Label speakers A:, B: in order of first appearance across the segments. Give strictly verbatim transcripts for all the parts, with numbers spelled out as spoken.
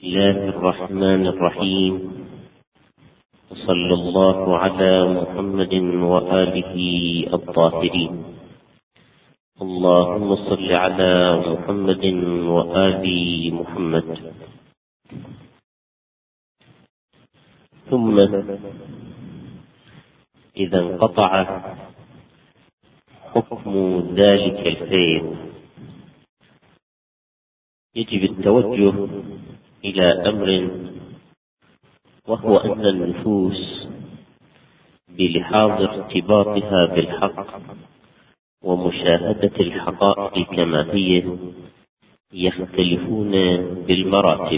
A: الله الرحمن الرحيم. صلى الله على محمد وآله الطاهرين. اللهم صل على محمد وآل محمد. ثم إذا انقطع حكم ذلك الفيض يجب التوجه إلى أمر، وهو أن النفوس بلحاظ ارتباطها بالحق ومشاهدة الحقائق كما هي يختلفون بالمراتب،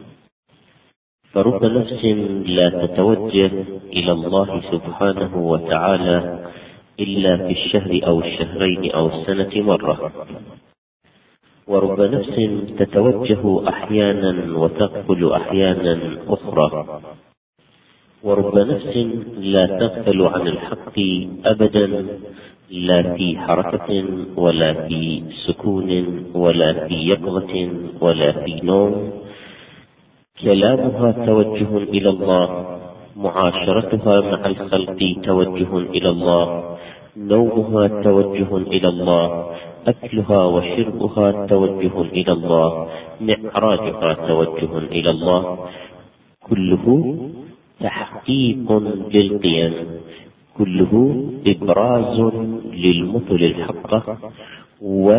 A: فرب نفس لا تتوجه إلى الله سبحانه وتعالى إلا في الشهر أو الشهرين أو السنة مرة، ورب نفس تتوجه أحيانا وتغفل أحيانا أخرى، ورب نفس لا تغفل عن الحق أبدا، لا في حركة ولا في سكون ولا في يقظة ولا في نوم. كلامها توجه إلى الله، معاشرتها مع الخلق توجه إلى الله، نومها توجه إلى الله، أكلها وشربها توجه إلى الله، معراجها توجه إلى الله، كله تحقيق للقيم، كله إبراز للمثل الحق و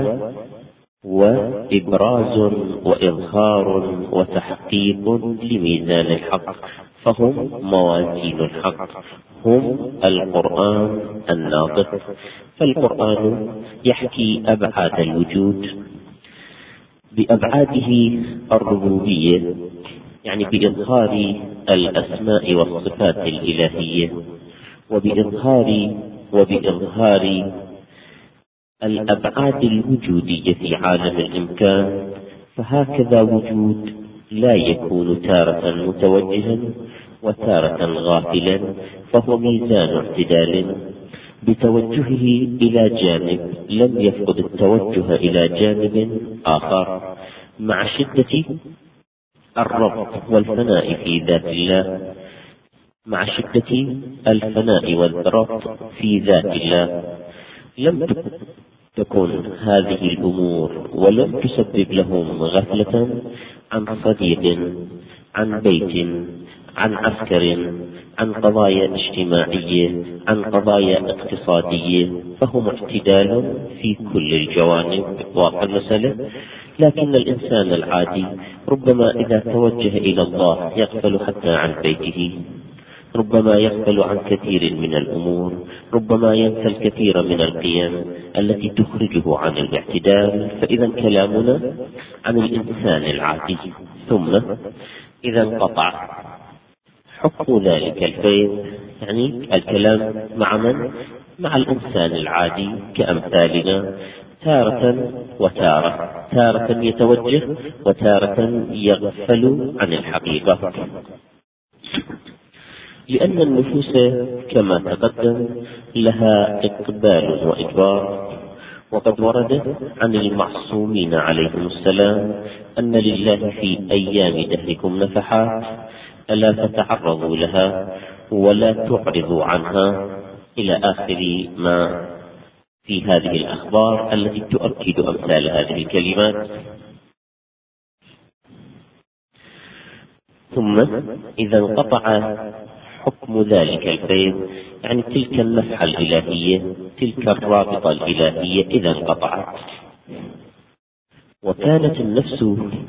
A: وإبراز وإظهار وتحقيق لميزان الحق، فهم موازين الحق، هم القرآن الناطق. فالقرآن يحكي أبعاد الوجود بأبعاده الربوبية، يعني بإظهار الأسماء والصفات الإلهية، وبإظهار وبإظهار الأبعاد الوجودية في عالم الإمكان. فهكذا وجود لا يكون تارة متوجها وتارة غافلا، فهو ميزان اعتدال بتوجهه إلى جانب لم يفقد التوجه إلى جانب آخر، مع شدة الربط والفناء في ذات الله، مع شدة الفناء والربط في ذات الله. لم تكن هذه الأمور ولم تسبب لهم غفلة عن صديق، عن بيت، عن عسكر، عن قضايا اجتماعية، عن قضايا اقتصادية، فهم اعتدال في كل الجوانب واقع المسألة. لكن الإنسان العادي ربما إذا توجه إلى الله يغفل حتى عن بيته، ربما يغفل عن كثير من الأمور، ربما ينسى الكثير من القيم التي تخرجه عن الاعتدال. فإذا كلامنا عن الإنسان العادي. ثم إذا انقطع حكم ذلك الفيض، يعني الكلام مع من؟ مع الإنسان العادي كأمثالنا، تارة وتارة، تارة يتوجه وتارة يغفل عن الحقيقة، لأن النفوس كما تقدم لها إقبال وإدبار. وقد ورد عن المعصومين عليهم السلام أن لله في أيام دهركم نفحات، ألا فتعرضوا لها ولا تعرضوا عنها، إلى آخر ما في هذه الأخبار التي تؤكد أمثال هذه الكلمات. ثم إذا انقطع حكم ذلك الفيض، يعني تلك النفحة الإلهية، تلك الرابطة الإلهية إذا انقطعت، وكانت النفس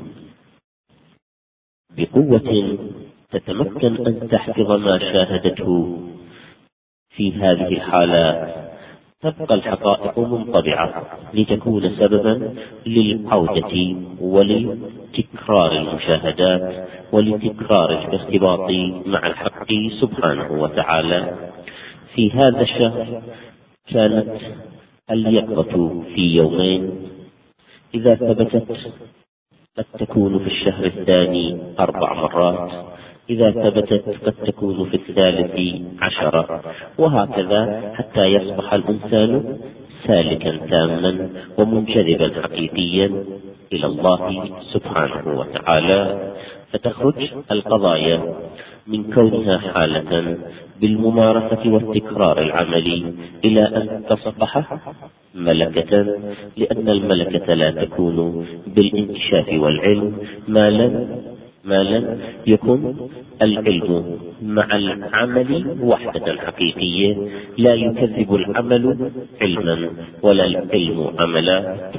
A: بقوة تتمكن أن تحفظ ما شاهدته في هذه الحالات، تبقى الحقائق منطبعة لتكون سببا للعودة ولتكرار المشاهدات ولتكرار الارتباط مع الحق سبحانه وتعالى. في هذا الشهر كانت اليقظة في يومين، إذا ثبتت قد تكون في الشهر الثاني أربع مرات، إذا ثبتت قد تكون في الثالث عشرة، وهكذا حتى يصبح الإنسان سالكا تاما ومنجذبا حقيقيا إلى الله سبحانه وتعالى. فتخرج القضايا من كونها حالة بالممارسة والتكرار العملي إلى أن تصبح ملكة، لأن الملكة لا تكون بالانكشاف والعلم ما لم ما لم يكن العلم مع العمل وحدة حقيقية، لا يكذب العمل علما ولا العلم عملا.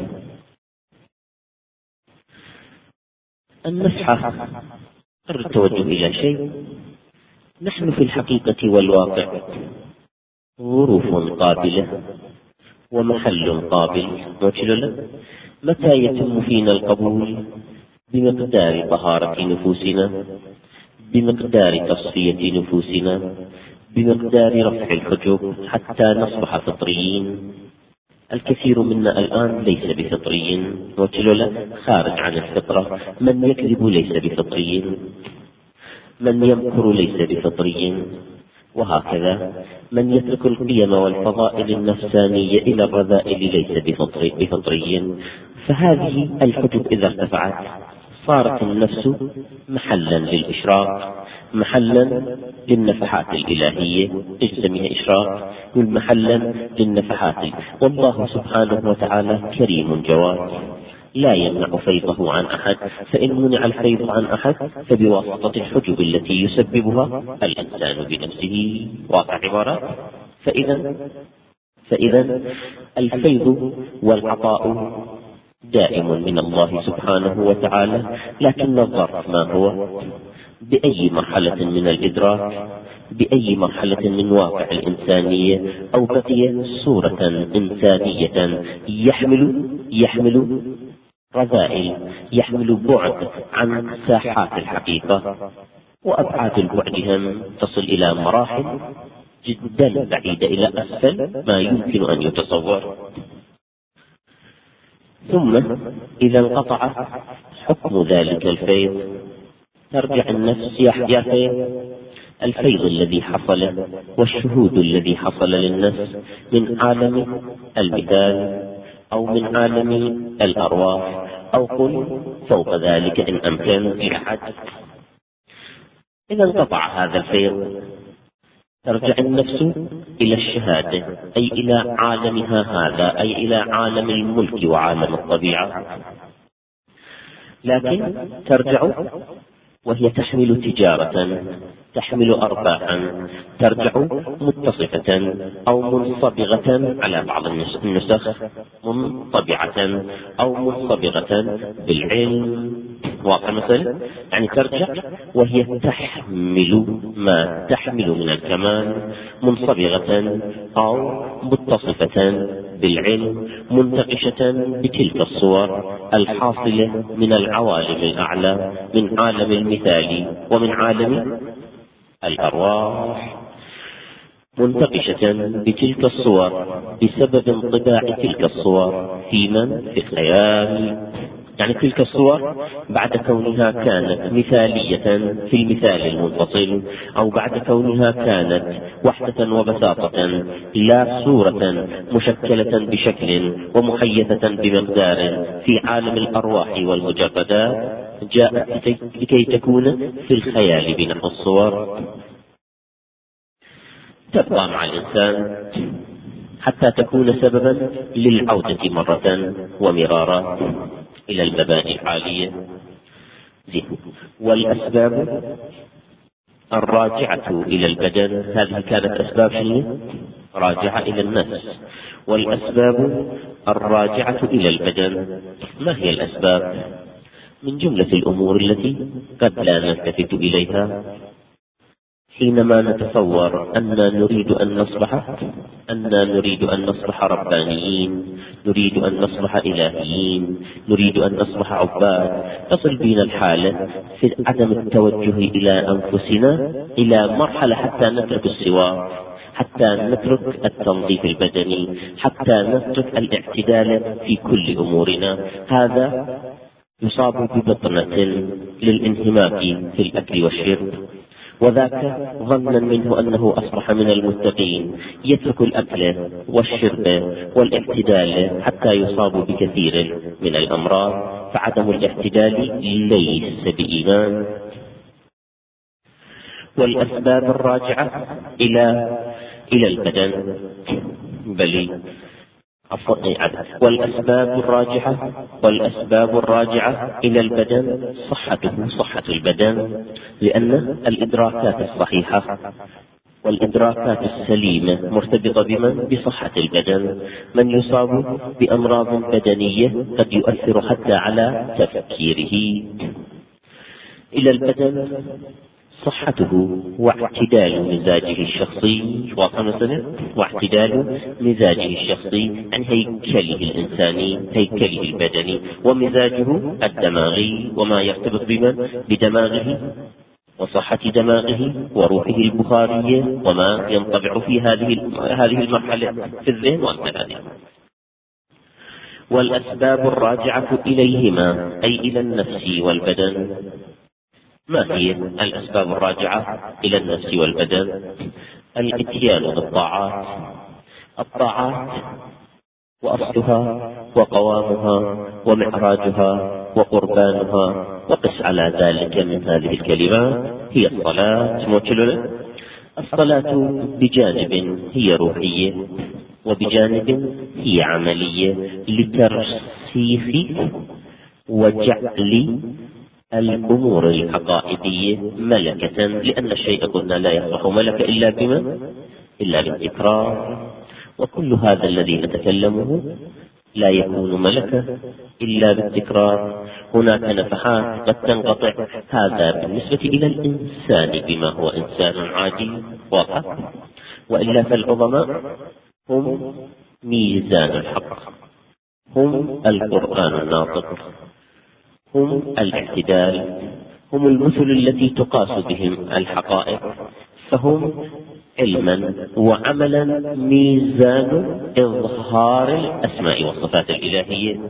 A: النصحة التوجه إلى شيء، نحن في الحقيقة والواقع ظروف قابلة ومحل قابل، متى يتم فينا القبول؟ بمقدار طهارة نفوسنا، بمقدار تصفية نفوسنا، بمقدار رفع الحجب حتى نصبح فطريين. الكثير منا الآن ليس بفطري، خارج عن الفطرة. من يكذب ليس بفطري، من يمكر ليس بفطري، وهكذا. من يترك القيم والفضائل النفسانية إلى الرذائل ليس بفطري, بفطري. فهذه الحجب إذا ارتفعت صارت النفس محلا للإشراق، محلا للنفحات الإلهية، اجتمع إشراق والمحلا للنفحات. والله سبحانه وتعالى كريم جواد لا يمنع فيضه عن أحد، فإن منع الفيض عن أحد فبواسطة الحجب التي يسببها الإنسان بنفسه. واقع عبارات. فإذا فإذا الفيض والعطاء دائم من الله سبحانه وتعالى، لكن الظرف ما هو؟ بأي مرحلة من الإدراك، بأي مرحلة من واقع الإنسانية، أو بقي صورة إنسانية يحمل يحمل رذائل، يحمل بعد عن ساحات الحقيقة، وأبعاد البعد هم تصل إلى مراحل جدا بعيدة إلى أسفل ما يمكن أن يتصور. ثم إذا انقطع حكم ذلك الفيض ترجع النفس يا فيض. الفيض الذي حصل والشهود الذي حصل للنفس من عالم المثال أو من عالم الأرواح، أو قل فوق ذلك إن أمكن إلى حد. إذا انقطع هذا الفيض ترجع النفس إلى الشهادة، أي إلى عالمها هذا، أي إلى عالم الملك وعالم الطبيعة. لكن ترجع وهي تحمل تجارة، تحمل أرباحا، ترجع متصفة أو منصبغة على بعض النسخ، منطبعة أو منصبغة بالعلم. واقع مثلا، يعني ترجع وهي تحمل ما تحمل من الكمال، منصبغة أو متصفة بالعلم، منتقشة بتلك الصور الحاصلة من العوالم الأعلى، من عالم المثال ومن عالم الأرواح، منتقشة بتلك الصور بسبب انطباع تلك الصور في من؟ في الخيال. يعني تلك الصور بعد كونها كانت مثالية في المثال المنفصل، أو بعد كونها كانت وحدة وبساطة لا صورة مشكلة بشكل ومحيثة بمقدار في عالم الأرواح والمجردات، جاءت لكي تكون في الخيال بنحو الصور، تبقى مع الإنسان حتى تكون سببا للعودة مرة ومرارا إلى المباني الحالية. والأسباب الراجعة إلى البدن، هذه كانت أسباب شنو؟ راجعة إلى النفس. والأسباب الراجعة إلى البدن، ما هي الأسباب؟ من جملة الأمور التي قد لا نلتفت إليها حينما نتصور أننا نريد أن نصبح أننا نريد أن نصبح ربانيين، نريد أن نصبح إلهيين، نريد أن نصبح عباد، تصل بنا الحالة في عدم التوجه إلى أنفسنا إلى مرحلة حتى نترك السواك، حتى نترك التنظيف البدني، حتى نترك الاعتدال في كل أمورنا. هذا يصاب ببطنة للانهماك في الأكل والشرب، وذاك ظنا منه أنه أصبح من المتقين، يترك الأكل والشرب والاعتدال حتى يصاب بكثير من الأمراض، فعدم الاعتدال ليس بإيمان. والأسباب الراجعة إلى إلى البدن بل والأسباب الراجعة والأسباب الراجعة إلى البدن صحته صحة البدن، لأن الإدراكات الصحيحة والإدراكات السليمة مرتبطة بمن؟ بصحة البدن. من يصاب بأمراض بدنية قد يؤثر حتى على تفكيره. إلى البدن صحته واعتدال مزاجه الشخصي، مثلا واعتدال مزاجه الشخصي عن هيكله الإنساني، هيكله البدني، ومزاجه الدماغي، وما يرتبط بمن؟ بدماغه وصحة دماغه وروحه البخارية، وما ينطبع في هذه هذه المرحلة في الذهن والذهن. والأسباب الراجعة إليهما أي إلى النفس والبدن. ما هي الأسباب الراجعة إلى النفس والبدن؟ الإتيان بالطاعات. الطاعات وأصلها وقوامها ومعراجها وقربانها، وقس على ذلك من هذه الكلمات هي الصلاة. موتلنا الصلاة بجانب هي روحية وبجانب هي عملية، لترسيخ وجعل الأمور العقائدية ملكة، لأن الشيء قلنا لا يصبح ملكة إلا بما إلا بالتكرار، وكل هذا الذي نتكلمه لا يكون ملكة إلا بالتكرار. هناك نفحات قد تنقطع، هذا بالنسبة إلى الإنسان بما هو إنسان عادي واقع، وإلا فالعظماء هم ميزان الحق، هم القرآن الناطق، هم الاعتدال، هم المثل التي تقاس بهم الحقائق، فهم علما وعملا ميزان إظهار الأسماء والصفات الإلهية.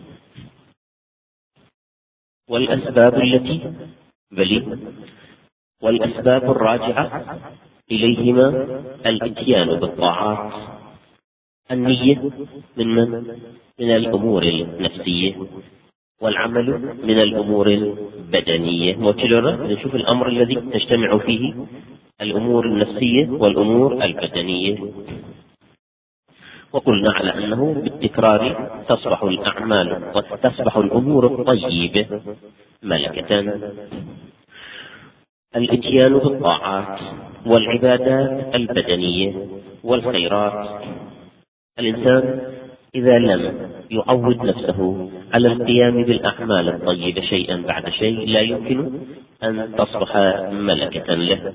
A: والأسباب التي بل والأسباب الراجعة إليهما الإتيان بالطاعات. النية من من؟ من الأمور النفسية، والعمل من الأمور البدنية. وكلنا نشوف الأمر الذي تجتمع فيه الأمور النفسية والأمور البدنية، وقلنا على أنه بالتكرار تصبح الأعمال وتصبح الأمور الطيبة ملكة. الإتيان بالطاعات والعبادات البدنية والخيرات. الإنسان إذا لم يعود نفسه على القيام بالأعمال الطيبة شيئا بعد شيء لا يمكن أن تصبح ملكة له.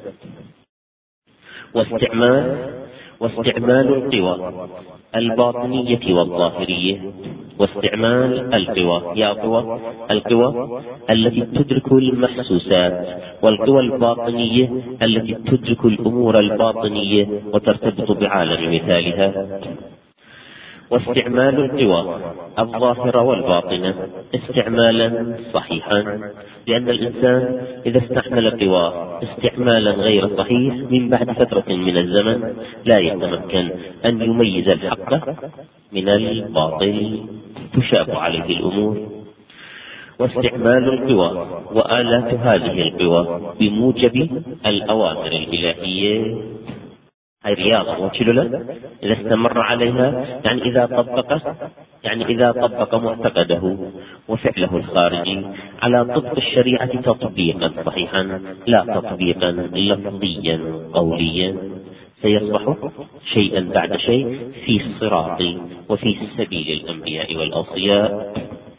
A: واستعمال واستعمال القوى الباطنية والظاهرية. واستعمال القوى يا قوى القوى التي تدرك المحسوسات، والقوى الباطنية التي تدرك الأمور الباطنية وترتبط بعالم مثالها. واستعمال القوى الظاهرة والباطنة استعمالا صحيحا، لأن الإنسان إذا استعمل قوى استعمالا غير صحيح من بعد فترة من الزمن لا يتمكن أن يميز الحق من الباطل، تشاب عليه الأمور. واستعمال القوى وآلات هذه القوى بموجب الأوامر الإلهية، هاي رياضة وكلنا إذا استمر عليها، يعني إذا طبق يعني إذا طبق معتقده وفعله الخارجي على طبق الشريعة تطبيقا صحيحا لا تطبيقا لفظيا قوليا، سيصبح شيئا بعد شيء في الصراط وفي سبيل الأنبياء والأوصياء.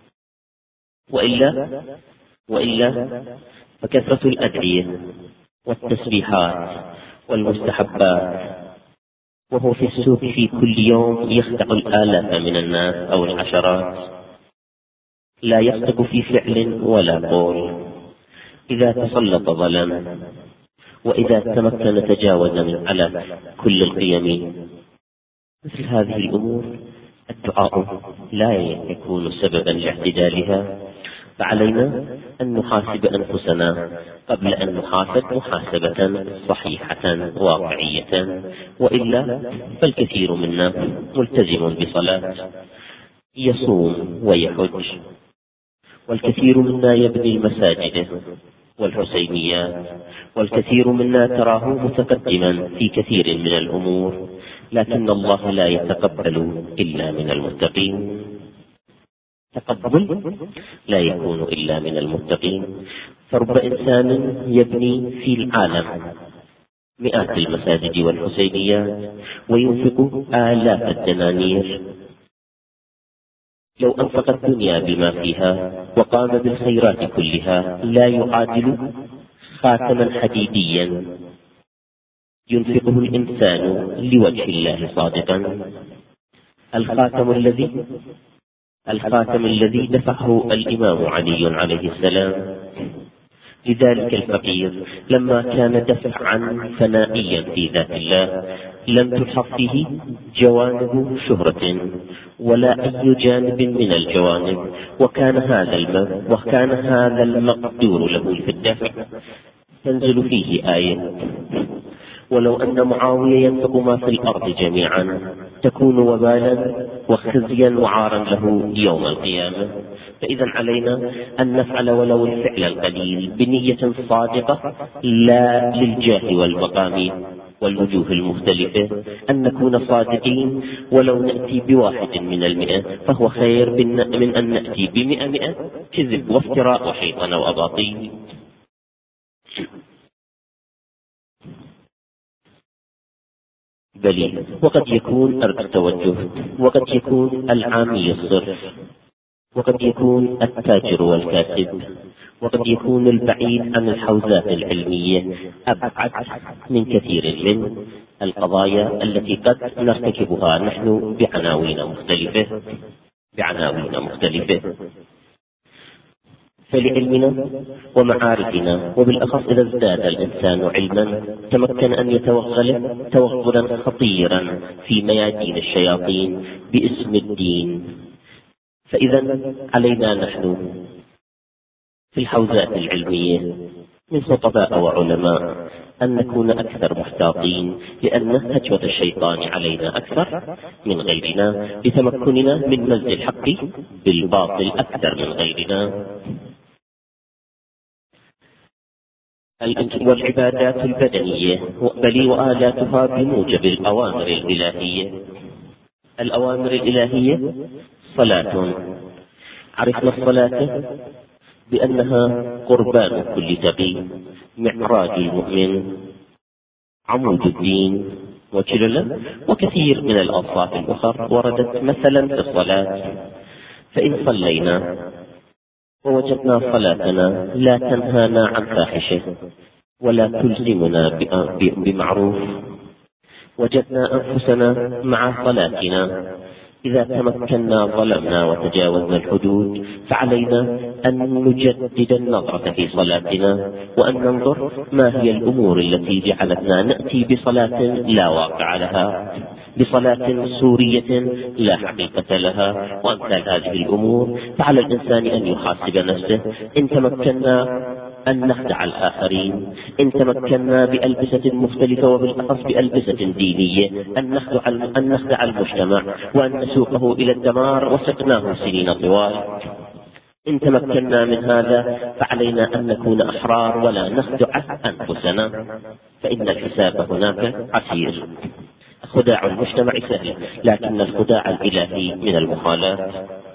A: وإلا وإلا فكثرة الأدعية والتسبيحات والمستحبات، وهو في السوق في كل يوم يخدع الآلاف من الناس أو العشرات، لا يصدق في فعل ولا قول. إذا تسلط ظلم، وإذا تمكن تجاوزا على كل القيم. مثل هذه الأمور الدعاء لا يكون سببا لاعتدالها. فعلينا أن نحاسب أنفسنا قبل أن نحاسب محاسبة صحيحة واقعية، وإلا فالكثير منا ملتزم بصلاة، يصوم ويحج، والكثير منا يبني المساجد والحسينيات، والكثير منا تراه متقدما في كثير من الأمور، لكن الله لا يتقبل إلا من المتقين. تقبل لا يكون إلا من المتقين. فرب إنسان يبني في العالم مئات المساجد والحسينيات وينفق آلاف الدنانير، لو أنفق الدنيا بما فيها وقام بالخيرات كلها لا يعادل خاتما حديديا ينفقه الإنسان لوجه الله صادقا. الخاتم الذي الخاتم الذي دفعه الإمام علي عليه السلام لذلك الفقير لما كان دفعا ثنائيا في ذات الله لم تلحق فيه جوانب شهرة ولا أي جانب من الجوانب، وكان هذا الم... وكان هذا المقدور له في الدفع تنزل فيه آية: ولو أن معاوية ينفق ما في الأرض جميعا تكون وبالا وخزيا وعارا له يوم القيامة. فإذا علينا أن نفعل ولو الفعل القليل بنية صادقة، لا للجاه والمقام والوجوه المختلفة، أن نكون صادقين ولو نأتي بواحد من المئة فهو خير من أن نأتي بمئة مئة كذب وافتراء وحيطان وأباطيل. بل وقد يكون أرض التوجه، وقد يكون العامي الصرف، وقد يكون التاجر والكاسب، وقد يكون البعيد عن الحوزات العلمية أبعد من كثير من القضايا التي قد نرتكبها نحن بعناوين مختلفة بعناوين مختلفة فلعلمنا ومعارفنا، وبالأخص إذا ازداد الإنسان علما تمكن أن يتوغل توغلا خطيرا في ميادين الشياطين باسم الدين. فإذا علينا نحن في الحوزات العلمية من خطباء وعلماء أن نكون أكثر محتاطين، لأن هجوة الشيطان علينا أكثر من غيرنا لتمكننا من مزج الحق بالباطل أكثر من غيرنا. والعبادات البدنية بل وآلاتها بموجب الأوامر الإلهية. الأوامر الإلهية صلاة، عرفنا الصلاة بأنها قربان كل تقي، معراج المؤمن، عمود الدين، وكلنا وكثير من الأوصاف الأخرى وردت مثلا في الصلاة. فإن صلينا ووجدنا صلاتنا لا تنهانا عن فاحشة ولا تلزمنا بمعروف، وجدنا أنفسنا مع صلاتنا إذا تمكنا ظلمنا وتجاوزنا الحدود، فعلينا أن نجدد النظرة في صلاتنا وأن ننظر ما هي الأمور التي جعلتنا نأتي بصلاة لا واقع لها، بصلاة سورية لا حقيقة لها، وأمثال هذه الأمور. فعلى الإنسان أن يحاسب نفسه. إن تمكنا أن نخدع الآخرين، إن تمكنا بألبسة مختلفة وبالأخص بألبسة دينية أن نخدع أن نخدع المجتمع وأن نسوقه إلى الدمار وسقناه سنين طوال. إن تمكنا من هذا فعلينا أن نكون أحرار ولا نخدع أنفسنا، فإن الحساب هناك عسير. خداع المجتمع سهل، لكن الخداع الإلهي من المحالات.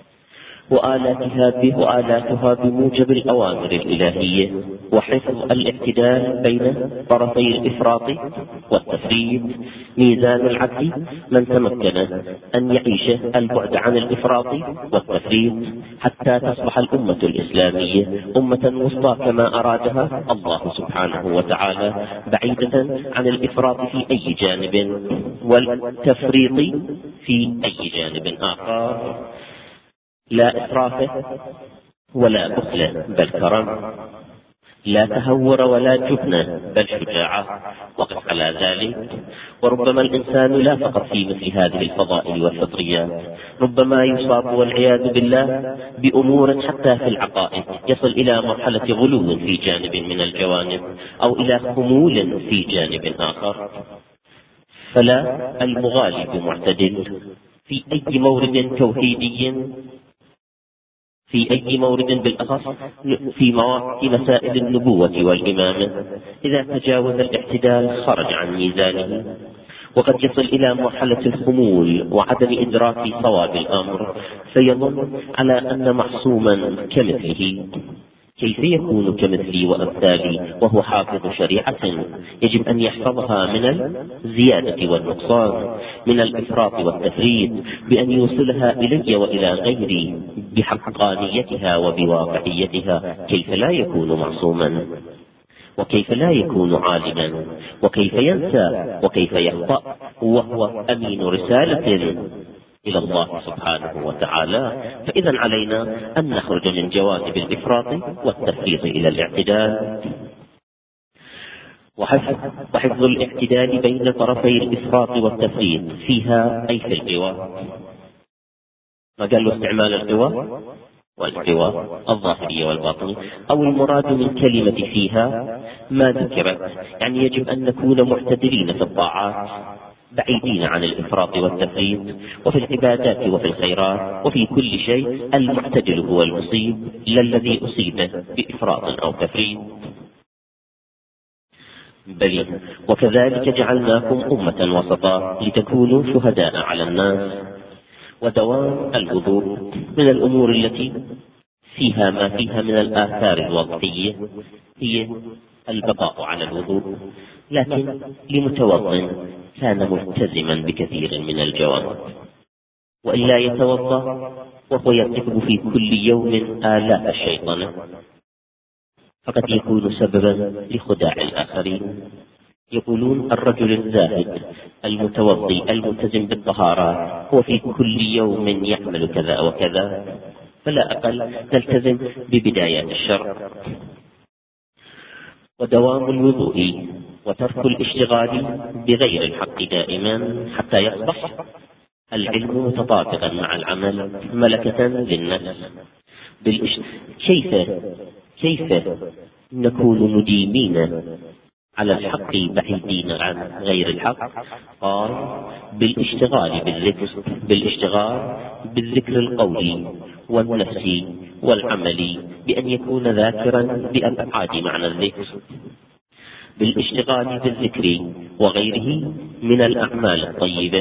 A: وآلاتها به وآلاتها بموجب الأوامر الإلهية، وحفظ الاعتدال بين طرفي الإفراط والتفريط. ميزان العدل من تمكن أن يعيش البعد عن الإفراط والتفريط حتى تصبح الأمة الإسلامية أمة وسطى كما أرادها الله سبحانه وتعالى، بعيدة عن الإفراط في أي جانب والتفريط في أي جانب آخر. لا إسراف ولا بخل بل كرم، لا تهور ولا جبن بل شجاعة، وقف على ذلك. وربما الإنسان لا فقط في مثل هذه الفضائل والفطريات، ربما يصاب والعياذ بالله بأمور حتى في العقائد، يصل إلى مرحلة غلو في جانب من الجوانب أو إلى خمول في جانب آخر. فلا المغالب معتدل في أي مورد توحيدي، في أي مورد بالأخص في في مسائل النبوة والإمامة، إذا تجاوز الاعتدال خرج عن ميزانه، وقد يصل إلى مرحلة الخمول وعدم إدراك صواب الأمر، فيظن على أن معصوما كمثله. كيف يكون كمثلي وأمثالي وهو حافظ شريعة يجب أن يحفظها من الزيادة والنقصان، من الإفراط والتفريط، بأن يوصلها إلي وإلى غيري بحقانيتها وبواقعيتها؟ كيف لا يكون معصوما؟ وكيف لا يكون عالما؟ وكيف ينسى؟ وكيف يخطأ وهو أمين رسالة إلى الله سبحانه وتعالى؟ فإذا علينا أن نخرج من جوانب الإفراط والتفريط إلى الاعتدال، وحفظ الاعتدال بين طرفي الإفراط والتفريط فيها، أي في القوى. ما قالوا استعمال القوى والقوى الظاهرية والباطنية، أو المراد من كلمة فيها ما ذكرت، يعني يجب أن نكون معتدلين في الطاعات بعيدين عن الإفراط والتفريط، وفي العبادات وفي الخيرات وفي كل شيء المعتدل هو المصيب، لا الذي أصيب بإفراط أو تفريط. بل وكذلك جعلناكم أمة وسطا لتكونوا شهداء على الناس. ودوام الوضوء من الأمور التي فيها ما فيها من الآثار الوضعية هي البقاء على الوضوء، لكن لمتوضٍ كان ملتزما بكثير من الجوانب، وإلا يتوضأ وهو يرتكب في كل يوم آلاف الشيطان، فقد يكون سببا لخداع الآخرين. يقولون الرجل الزاهد المتوضي الملتزم بالطهارات هو في كل يوم يعمل كذا وكذا، فلا أقل نلتزم ببدايات الشرع. ودوام الوضوء وترك الاشتغال بغير الحق دائما حتى يصبح العلم متطابقا مع العمل ملكة للنفس. بالإش... كيف كيف نكون مديمين على الحق بعيدين عن غير الحق؟ قال بالاشتغال بالذكر بالاشتغال بالذكر القولي والنفسي والعملي، بأن يكون ذاكرا بأبعاد معنى الذكر، بالاشتغال بالذكر وغيره من الأعمال الطيبة،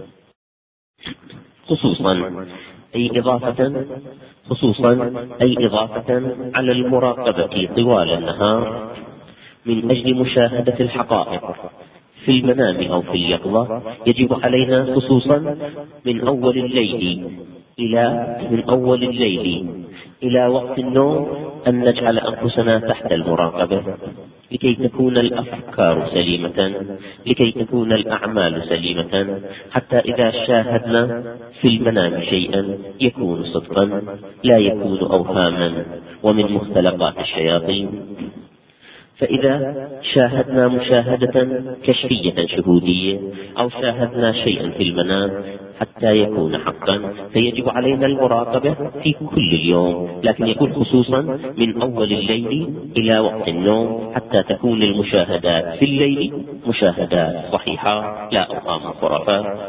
A: خصوصا أي إضافة خصوصا أي إضافة على المراقبة طوال النهار من أجل مشاهدة الحقائق في المنام أو في اليقظة. يجب علينا خصوصا من أول الليل إلى من أول الليل إلى وقت النوم أن نجعل أنفسنا تحت المراقبة، لكي تكون الأفكار سليمة، لكي تكون الأعمال سليمة، حتى إذا شاهدنا في المنام شيئا يكون صدقا لا يكون أوهاما ومن مختلقات الشياطين. فإذا شاهدنا مشاهدة كشفية شهودية أو شاهدنا شيئا في المنام حتى يكون حقا، فيجب علينا المراقبة في كل اليوم، لكن يكون خصوصا من أول الليل إلى وقت النوم، حتى تكون المشاهدات في الليل مشاهدات صحيحة لا أوهام خرافات.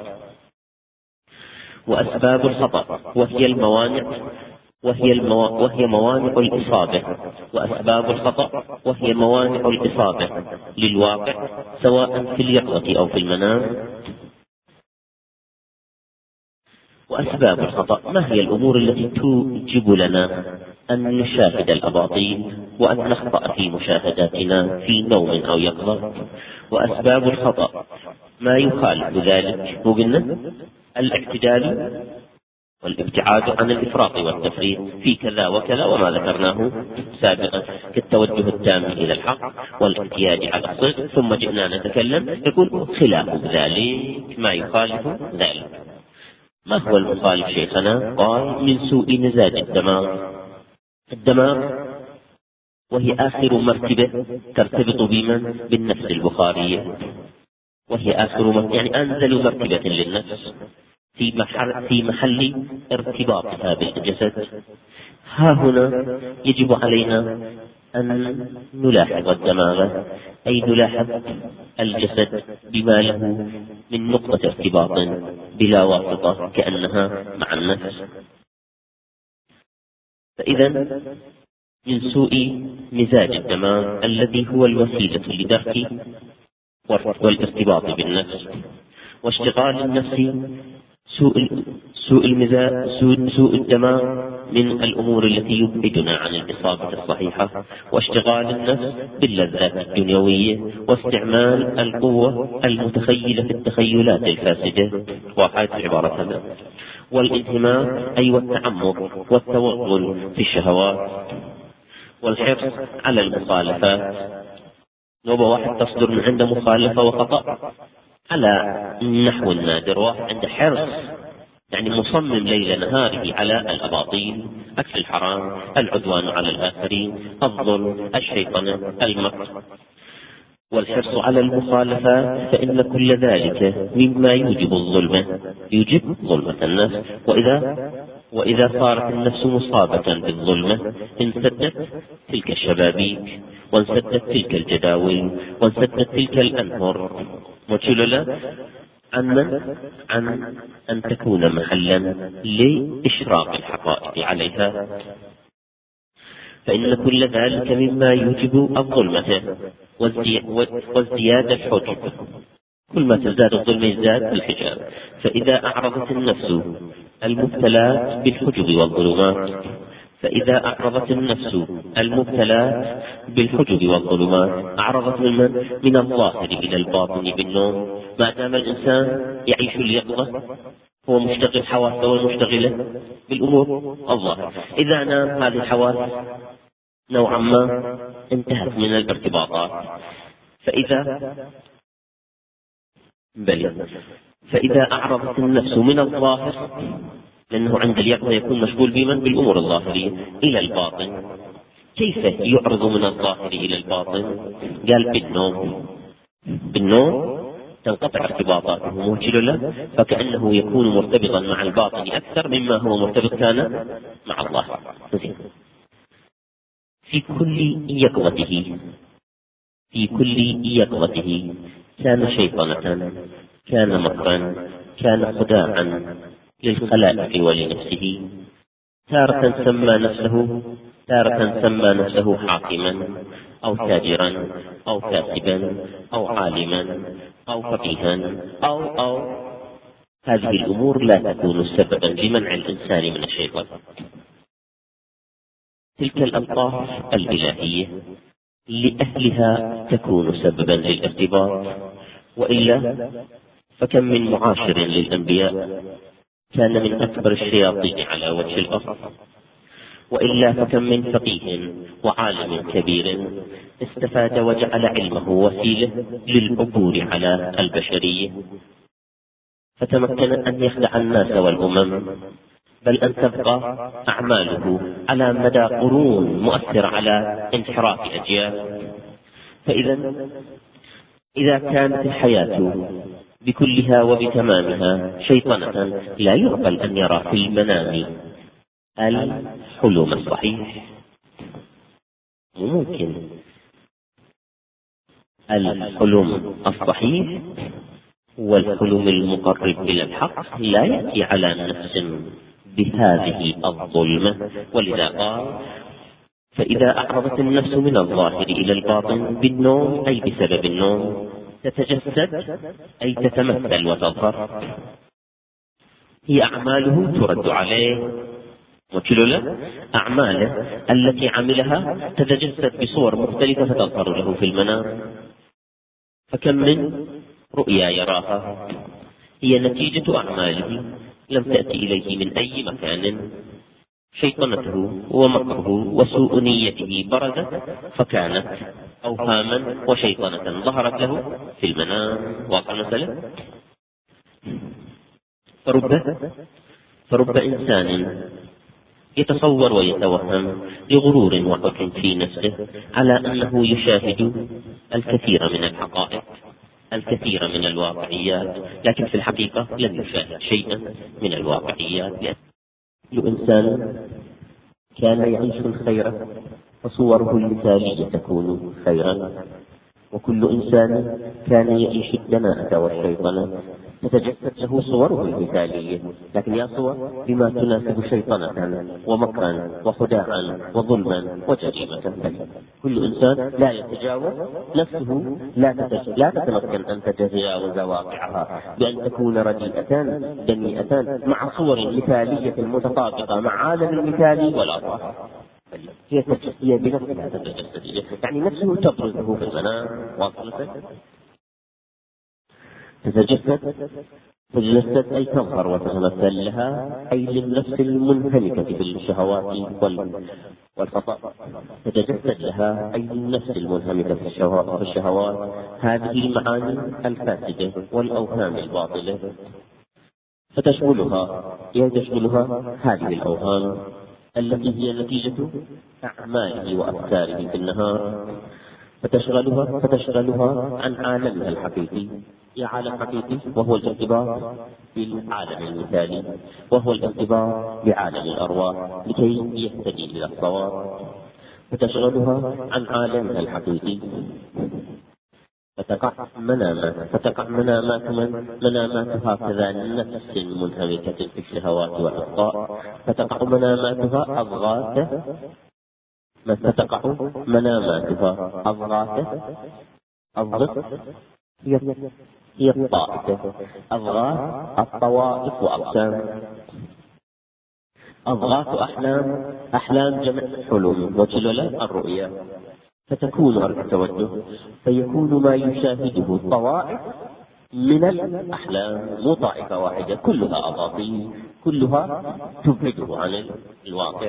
A: وأسباب الخطأ وهي الموانع وهي, المو... وهي موانع الإصابة وأسباب الخطأ وهي موانع الإصابة للواقع سواء في اليقظة أو في المنام. وأسباب الخطأ ما هي الأمور التي توجب لنا أن نشاهد الأباطيل وأن نخطأ في مشاهداتنا في نوم أو يقظة. وأسباب الخطأ ما يخالف ذلك، وقلنا الاعتدال والابتعاد عن الإفراط والتفريط في كذا وكذا وما ذكرناه سابقا كالتوجه التام إلى الحق والاعتياد على الصدق، ثم جئنا نتكلم يقول خلاف ذلك ما يخالف ذلك. ما هو المخالف شيخنا؟ قال من سوء مزاج الدماغ. الدماغ وهي آخر مرتبة ترتبط بمن؟ بالنفس البخارية، وهي آخر مرتبة يعني أنزل مرتبة للنفس في محل, في محل ارتباطها بالجسد. ها هنا يجب علينا أن نلاحظ الدماغ، أي نلاحظ الجسد بما له من نقطة ارتباط بلا واسطة كأنها مع النفس. فإذا من سوء مزاج الدماغ الذي هو الوسيلة لدرك والارتباط بالنفس واشتغال النفس، سوء سوء المزاج سوء, سوء الدماغ من الأمور التي يبعدنا عن الإصابة الصحيحة، واشتغال النفس باللذات الدنيوية، واستعمال القوة المتخيلة في التخيلات الفاسدة، واحد عبارة هذا، والانهماك أي والتعمق والتوغل في الشهوات، والحرص على المخالفات. نوبة واحد تصدر من عنده مخالفة وخطأ على نحو النادر، واحد عنده حرص يعني مصمم ليل نهاره على الأباطيل، أكل الحرام، العدوان على الآخرين، الظلم، الشيطنة، المكر. والحرص على المخالفات فإن كل ذلك مما يوجب الظلم، يوجب ظلمة النفس. وإذا وإذا صارت النفس مصابة بالظلمة انسدت تلك الشبابيك، وانسدت تلك الجداول، وانسدت تلك الأنهر، وجلل عن من؟ عن أن تكون محلا لإشراق الحقائق عليها. فإن كل ذلك مما يوجب الظلمة وازدياد الحجب. كل ما تزداد الظلمة يزداد الحجاب. فإذا أعرضت النفس المبتلات بالحجب والظلمات فإذا أعرضت النفس المبتلات بالحجب والظلمات أعرضت من من الظاهر إلى الباطن بالنوم. ما دام الإنسان يعيش اليقظة هو مشتغل حواسه والمشتغلة بالأمور الظاهرة. إذا نام هذه الحواس نوعا ما انتهت من الارتباطات. فإذا بل فإذا أعرضت النفس من الظاهر، لأنه عند اليقظة يكون مشغول بمن؟ بالأمور الظاهرية، إلى الباطن. كيف يعرض من الظاهر إلى الباطن؟ قال بالنوم. بالنوم تنقطع ارتباطاته موجلة، فكأنه يكون مرتبطا مع الباطن أكثر مما هو مرتبط كان مع الله. في كل يقظته في كل يقظته كان شيطنة، كان مكرا، كان خداعا للخلائق ولنفسه. تارة سمى نفسه تارة سمى نفسه حاكما أو تاجرا أو كاتبا أو عالما أو فقيها أو أو هذه الأمور لا تكون سببا لمنع الإنسان من الشيطان. تلك الألطاف الإلهية لأهلها تكون سببا للارتباط، وإلا فكم من معاشر للأنبياء كان من أكبر الشياطين على وجه الأرض، وإلا فكم من فقيه وعالم كبير استفاد وجعل علمه وسيلة للعبور على البشرية، فتمكن أن يخدع الناس والأمم، بل أن تبقى أعماله على مدى قرون مؤثر على انحراف أجيال. فإذا إذا كانت الحياة بكلها وبتمامها شيطنة، لا يعقل أن يرى في المنام الحلم الصحيح. ممكن الحلم الصحيح والحلم المقرب إلى الحق لا يأتي على نفس بهذه الظلمة. ولذا قال فإذا أعرضت النفس من الظاهر إلى الباطن بالنوم أي بسبب النوم تتجسد أي تتمثل وتظهر، هي أعماله ترد عليه، وكل أعماله التي عملها تتجسد بصور مختلفة فتظهر له في المنام. فكم من رؤيا يراها هي نتيجة أعماله لم تأتي إليه من أي مكان. شيطنته ومكره وسوء نيته برزت فكانت أوهاما وشيطنة ظهرت له في المنام. واقع مثلا فرب فرب إنسان يتصور ويتوهم لغرور وحكم في نفسه على أنه يشاهد الكثير من الحقائق، الكثير من الواقعيات، لكن في الحقيقة لم يشاهد شيئا من الواقعيات. كل إنسان كان يعيش الخير فصوره المثالية تكون خيرا، وكل إنسان كان يعيش الدناءة والشيطنة فتجسد له صوره المثالية، لكن يا صور بما تناسب شيطنة ومكرا وخداعا وظلما وجريمة. كل إنسان لا يتجاوز نفسه، لا, تتج... لا تتمكن أن تتجاوز واقعها بأن تكون رديئة دنيئة مع صور مثالية متطابقة مع عالم المثالي والأرواح. هي هي بنفسها تتجسد، يعني نفسه تبرزه في المنام واصلة تتجسد تتجسد أي تظهر وتتمثل لها، أي للنفس المنهمكة في الشهوات والخطأ تتجسد لها، أي للنفس المنهمكة في الشهوات هذه المعاني الفاسدة والأوهام الباطلة، فتشملها هي تشملها هذه الأوهام التي هي نتيجة أعماله وأفكاره في النهار، فتشغلها فتشغلها عن عالمها الحقيقي، يا عالم حقيقي وهو الارتباط بالعالم المثالي، وهو الارتباط بعالم الأرواح لكي يهتدي إلى الصواب، فتشغلها عن عالمها الحقيقي فتقع منامات فتقع منامات مناماتها كذا نفس منهمكة في الشهوات والأخطاء، فتقع مناماتها أضغاث فتقع مناماتها أضغاث أضغط هي هي الطائفة، أضغاث الطوائف وأقسام. أضغاث أحلام أحلام جمع حلم وجلل الرؤيا، فتكون التوجه فيكون ما يشاهده الطوائف من الأحلام مو طائفة واحدة كلها أباطيل، كلها تبعده عن الواقع،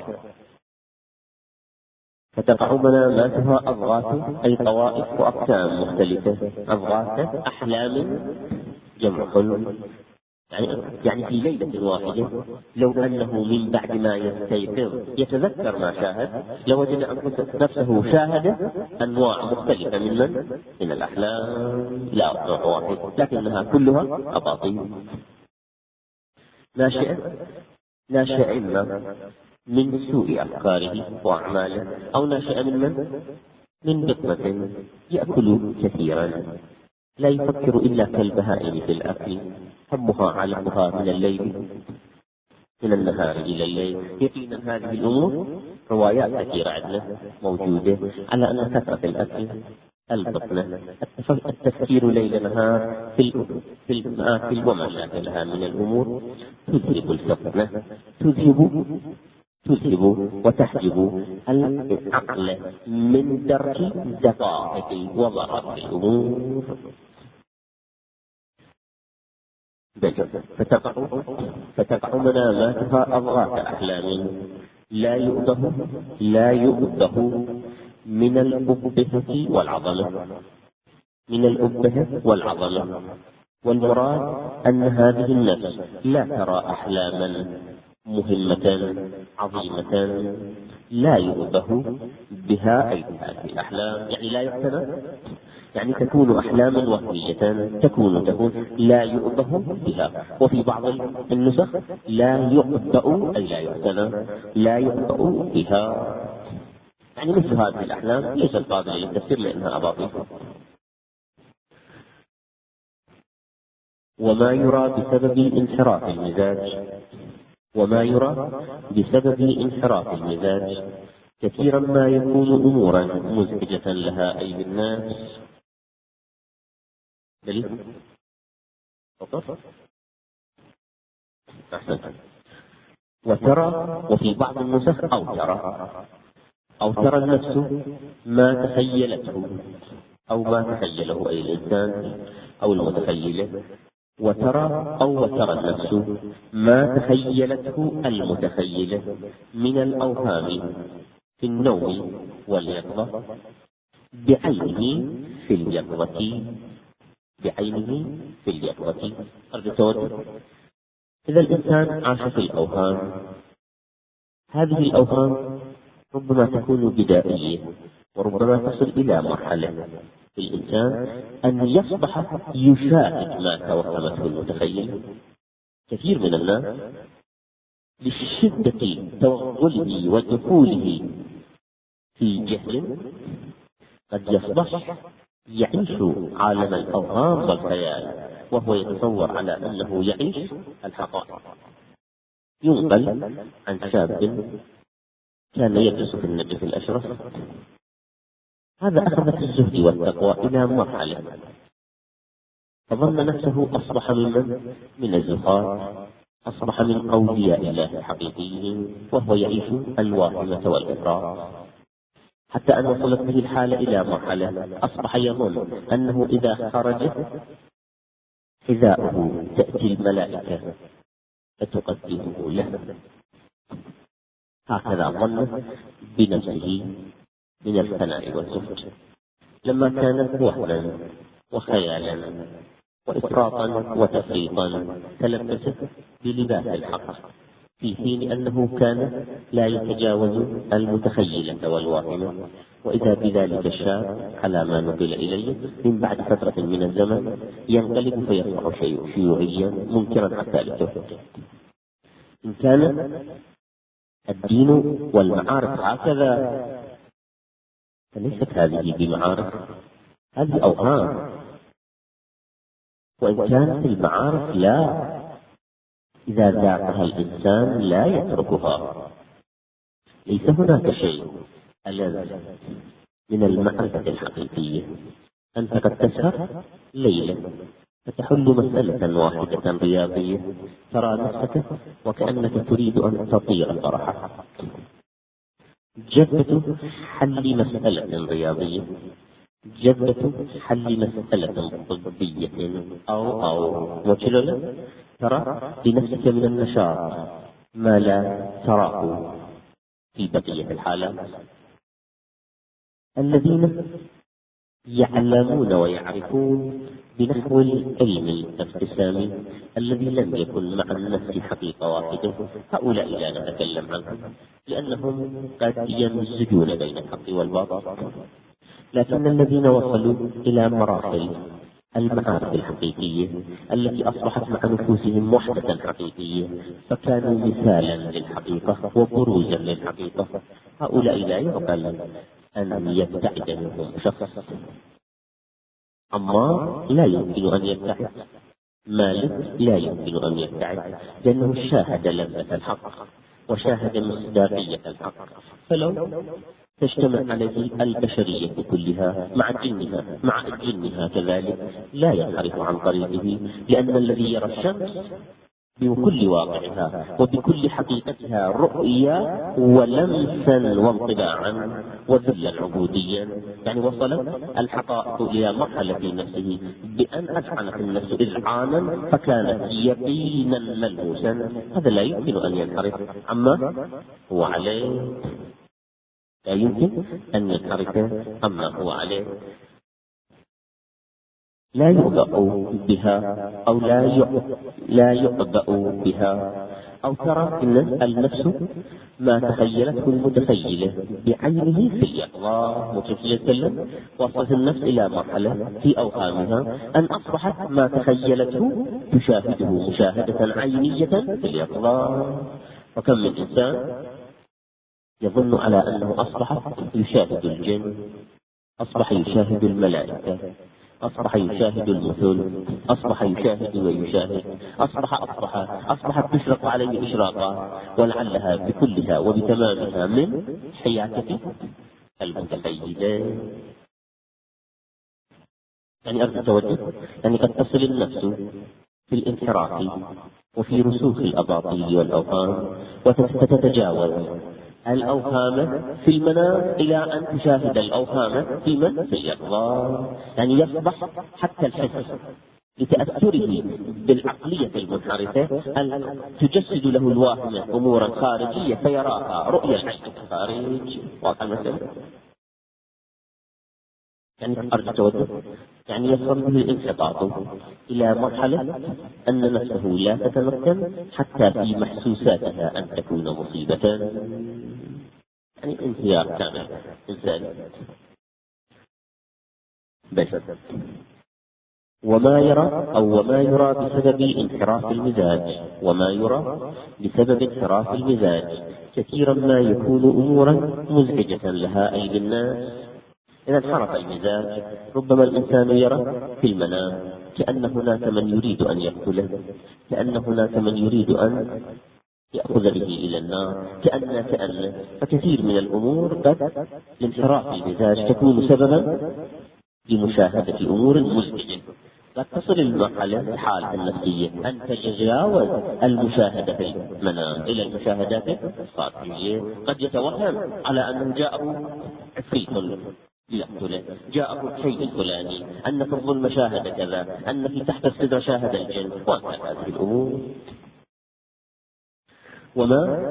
A: فتقع مناماتها أضغاث أي طوائف وأقسام مختلفة. أضغاث أحلام جمع حلم، يعني يعني في ليلة واحدة لو أنه من بعد ما يستيقظ يتذكر ما شاهد لوجد أن نفسه شاهد أنواع مختلفة من من من الأحلام، لا نوع واحد لكنها كلها أباطيل ناشئة ناشئة إما من سوء أفكاره وأعماله، أو ناشئة من من من بطنة يأكل كثيرا لا يفكر إلا كالبهائم في الأكل، همها علقها من الليل من النهار إلى الليل. يقينا هذه الأمور روايات كثيرة عندنا موجودة على أن كثرة الأكل، البطنة، التفكير ليل نهار في في المآكل وما شابهها من الأمور تذهب الفطنة، تذهب تذهب وتحجب العقل من درك دقائق وضرب الأمور. فتقع فتقع مناماتها أضغاث أحلام لا يؤبه لا يؤبه من الأبهة والعظمة من الأبهة والعظمة والمراد أن هذه النفس لا ترى أحلاما مهمة عظيمة لا يؤبه بها أي هذه الأحلام، يعني لا يعتنى، يعني تكون أحلاما وهمية تكون تكون لا يؤبه بها. وفي بعض النسخ لا يؤبأ أي لا يعتنى لا يؤبأ بها، يعني مثل هذه الأحلام ليست قابلة للتفسير لأنها أباطيل. وما يرى بسبب انحراف المزاج وما يرى بسبب انحراف المزاج كثيرا ما يكون أمورا مزعجة لها أي للناس. دليل أحسن. وترى وفي بعض النسخ أو ترى أو ترى النفس ما تخيلته أو ما تخيله أي الإنسان أو المتخيلة، وترى أو وترى النفس ما تخيلته المتخيلة من الأوهام في النوم واليقظة بعينه في اليقظة بعينه في اليقظة. أرجو التوجه. إذا الإنسان عاش في الأوهام هذه الأوهام ربما تكون بدائية، وربما تصل إلى مرحلة في الإنسان أن يصبح يشاهد ما توهمته المتخيل. كثير من الناس لشدة توغله ودخوله في جهل قد يصبح يعيش عالم الأوهام والخيال، وهو يتصور على أنه يعيش الحقائق. ينقل عن شاب كان يدرس في النجف الأشرف، هذا أخذ في الزهد والتقوى إلى مرحلة فظن نفسه أصبح ممن من الزهاد، أصبح من أولياء الله الحقيقيين، وهو يعيش الواهمة والإفراط، حتى أن وصلت به الحالة إلى مرحلة أصبح يظن أنه إذا خرج حذاؤه تأتي الملائكة فتقدمه له. هكذا ظن بنفسه من الفناء والزهد، لما كانت وهما وخيالا وإفراطا وتفريطا تلبست بلباس الحق، في حين أنه كان لا يتجاوز المتخيلة والواهمة. وإذا بذلك الشاب على ما نقل إليه من بعد فترة من الزمن ينقلب فيصبح شيء شيوعيا منكرا حتى للتوحيد. إن كان الدين والمعارف هكذا فليست هذه بمعارف، هذه أوهام. وإن كانت المعارف لا، إذا ذاقها الإنسان لا يتركها. ليس هناك شيء ألذ من المعرفة الحقيقية. أنت قد تسهر ليلة فتحل مسألة واحدة رياضية، ترى نفسك وكأنك تريد أن تطير فرحا. جدة حل مسألة رياضية، جدة حل مسألة طبية أو أو وكذا، ترى بنفسك من النشاط ما لا تراه في بقية الحالات. الذين يعلمون ويعرفون بنحو العلم الابتسامي الذي لم يكن مع النفس حقيقة واحدة، هؤلاء لا نتكلم عنهم لأنهم قد يمزجون بين الحق والباطل. لكن الذين وصلوا إلى مراحل المعارف الحقيقية التي أصبحت مع نفوسهم وحدة حقيقية، فكانوا مثالا للحقيقة وبروزا للحقيقة، هؤلاء لا يعقل أن يبتعد منهم شخص. عمار لا يمكن أن يبتعد، مالك لا يمكن أن يبتعد، لأنه شاهد لذة الحق وشاهد مصداقية الحق. فلو تجتمع عليه البشرية كلها مع جنها مع جنها كذلك لا ينحرف عن طريقه، لأن الذي يرى الشمس بكل واقعها وبكل حقيقتها رؤيا ولمسا وانطباعا وذلا عبوديا، يعني وصلت الحقائق إلى مرحلة في نفسه بأن أذعنت النفس إذعانا فكانت يقينا ملموسا. هذا لا يمكن أن ينحرف عما هو عليه، لا يمكن أن ينحرف عما هو عليه. لا يؤبأ بها أو لا لا يؤبأ بها، أو ترى أن النفس ما تخيلته المتخيلة بعينه في اليقظة متخيلة، وصلت النفس إلى مرحلة في أوهامها أن أصبحت ما تخيلته تشاهده مشاهدة عينية في اليقظة. وكم من إنسان يظن على أنه أصبح يشاهد الجن، أصبح يشاهد الملائكة، أصبح يشاهد المثل، أصبح يشاهد ويشاهد، أصبح أصبح أصبحت تشرق عليه إشراقا، ولعلها بكلها وبتمامها من حياة المتخيلين. يعني أرجو التوجه، يعني قد تصل النفس في الانحراف وفي رسوخ الأباطيل والأوهام وتتجاوز الأوهام في المنام إلى أن تشاهد الأوهام في من في اليقظة. يعني يصبح حتى الحس لتأثره بالعقلية المنحرفة أن تجسد له الواهمة أمورا خارجية فيراها رؤية العين الخارج. واضح المسألة؟ يعني أرجو التوجه، يعني يصل به الانحطاط إلى مرحلة أن نفسه لا تتمكن حتى في محسوساتها أن تكون مصيبة، يعني انهيار كامل إنسان. بس وما يرى أو وما يرى بسبب انحراف المزاج، وما يرى بسبب انحراف المزاج كثيرا ما يكون أمورا مزعجة لها أي للناس. إذا انحرف المزاج ربما الإنسان يرى في المنام كأن هناك من يريد أن يقتله، كأن هناك من يريد أن يأخذ به إلى النار، كأن كأن فكثير من الأمور قد لانحراف المزاج تكون سببا لمشاهدة أمور مزعجة. قد تصل المرحلة الحالة النفسية أن تتجاوز المشاهدة في المنام إلى المشاهدات الصادقة. قد يتوهم على أنه جاءه عفريت ليقتله، جاءه الشيء الفلاني، أن في الظلم شاهد كذا، أن في تحت الصدر شاهد الجن، وهكذا هذه الأمور. وما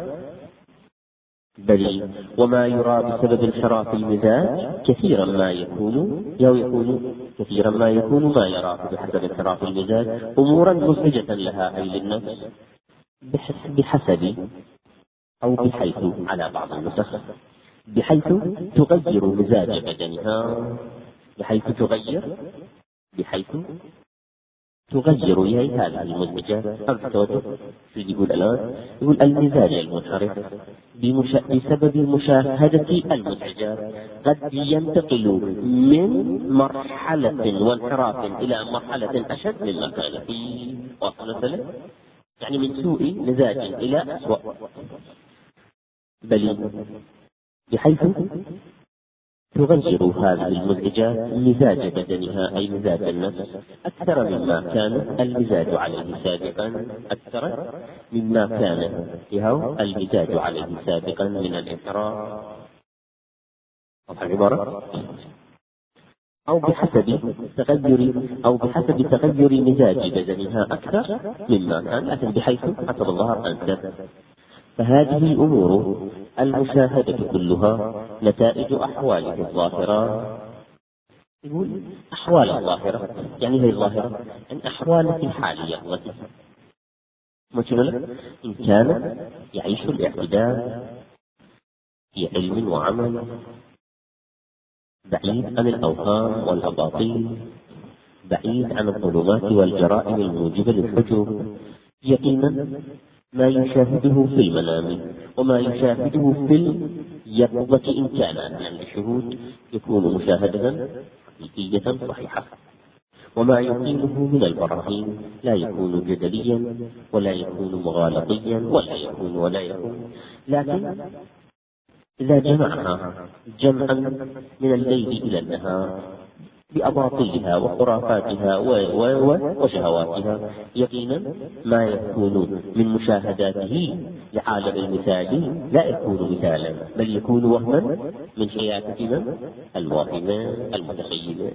A: بل وما يرى بسبب انحراف المزاج كثيرا ما يكون أو يكون كثيرا ما يكون ما يراه بحسب انحراف المزاج أمورا مزعجة لها أي للنفس بحسب أو بحيث على بعض النسخ بحيث تغير مزاج بدنها، بحيث تغير بحيث تغير هي هذه المزعجات. أرجو شو يقول الآن؟ يقول المزاج المنحرف بمشا... بسبب مشاهدة المزعجات قد ينتقل من مرحلة وانحراف إلى مرحلة أشد مما كان فيه. واصل مثلا يعني من سوء مزاج إلى أسوأ. بل بحيث تغير هذه المزعجات مزاج بدنها أي مزاج النفس أكثر مما كان المزاج عليه سابقا، أكثر مما كان المزاج عليه سابقا من الانحراف. العبارة أو بحسب تغير أو بحسب تغير مزاج بدنها أكثر مما كان، لكن بحيث حسب الظاهر أنت. فهذه الأمور المشاهدة كلها نتائج أحواله الظاهرة. يقول أحوال الظاهرة يعني هي الظاهرة يعني أحواله الحالية التي مثلا إن كان يعيش الاعتدال في علم وعمل بعيد عن الأوهام والأباطيل، بعيد عن الظلمات والجرائم الموجبة للحجب، يقينا ما يشاهده في المنام وما يشاهده في اليقظة إن كان عن الشهود يكون مشاهدة حقيقية صحيحة. وما يقيمه من البراهين لا يكون جدليا ولا يكون مغالطيا ولا يكون ولا يكون لكن إذا جمعها جمعا من الليل إلى النهار بأباطيلها وخرافاتها وشهواتها يقينا ما يكون من مشاهداته لعالم المثالي لا يكون مثالا بل يكون وهما من حياتنا الواهمة المتخيلة.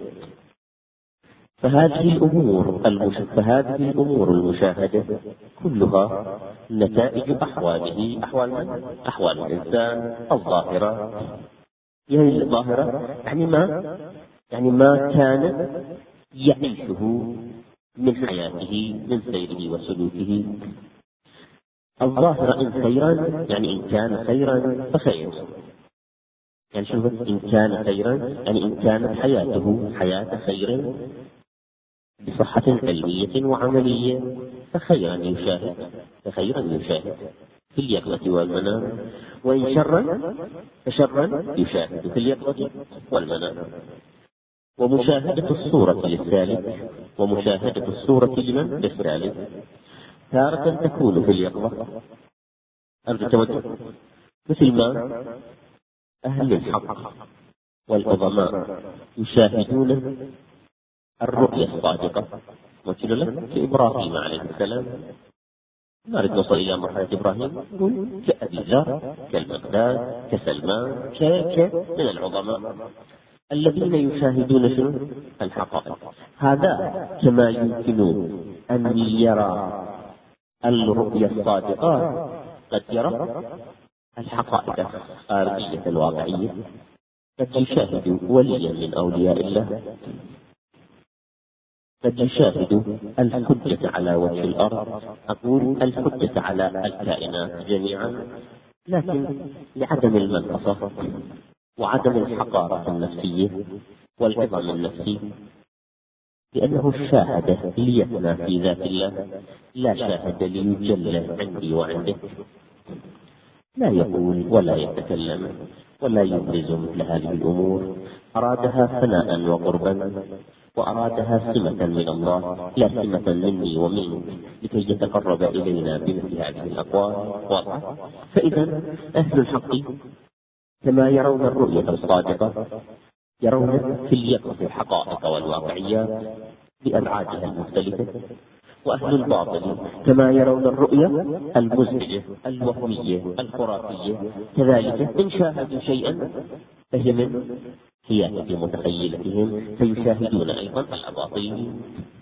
A: فهذه الأمور فهذه الأمور المشاهدة كلها نتائج أحواله أحوال من؟ أحوال الإنسان الظاهرة. يعني الظاهرة يعني ما يعني ما كان يعيشه من حياته من سيره وسلوكه. الظاهرة إن خيرا يعني إن كان خيرا فخير، يعني شوف إن كان خيرا يعني إن كانت حياته حياة خير بصحة علمية وعملية فخيرا يشاهد فخيرا يشاهد في اليقظة والمنام، وإن شرا فشرا يشاهد في اليقظة والمنام. ومشاهدة الصورة للسالك ومشاهدة الصورة لمن للسالك تارة تكون في اليقظة أرجو توجه، مثل ما أهل الحق والعظماء يشاهدون الرؤيا الصادقة. مثل لك كإبراهيم عليه السلام، نريد نصل إلى مرحلة إبراهيم كأبي ذر كالمقداد كسلمان ك من العظماء الذين يشاهدون شنو الحقائق. هذا كما يمكن أن يرى الرؤيا الصادقة قد يرى الحقائق الخارجية الواقعية. قد يشاهد وليا من أولياء الله، قد يشاهد الحجة على وجه الأرض، أقول الحجة على الكائنات جميعا، لكن لعدم المنقصة وعدم الحقارة النفسية والعظم النفسي، لأنه شاهد ليفنى في ذات الله، لا شاهد ليجل عندي وعندك. لا يقول ولا يتكلم ولا يبرز مثل هذه الأمور، أرادها فناء وقربا، وأرادها سمة من الله لا سمة مني ومنك، لكي يتقرب إلينا بمثل هذه الأقوال. واضح؟ فإذا أهل الحق كما يرون الرؤية الصادقة يرون في اليقظة الحقائق والواقعيات بأبعادها المختلفة، وأهل الباطل كما يرون الرؤية المزعجة الوهمية الخرافية، كذلك إن شاهدوا شيئا فهم هي في متخيلتهم فيشاهدون أيضا الأباطيل.